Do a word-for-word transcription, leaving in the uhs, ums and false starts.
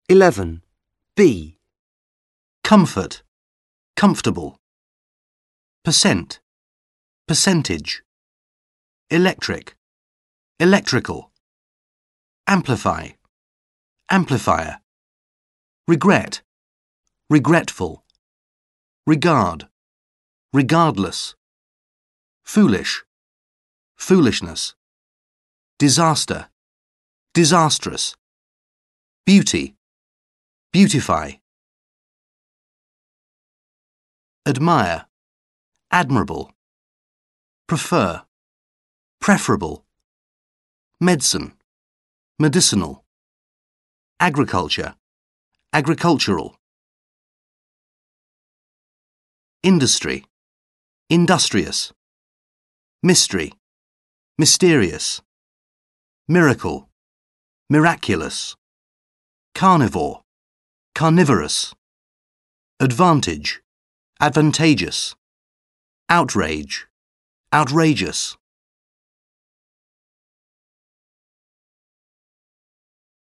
eleven. B. Comfort, comfortable. Percent, percentage. Electric, electrical. Amplify, amplifier. Regret, regretful. Regard, regardless. Foolish, foolishness. Disaster, disastrous. Beauty, beautify. Admire, admirable. Prefer, preferable. Medicine, medicinal. Agriculture, agricultural. Industry, industrious. Mystery, mysterious. Miracle, miraculous. Carnivore, carnivorous. Advantage, advantageous. Outrage, outrageous.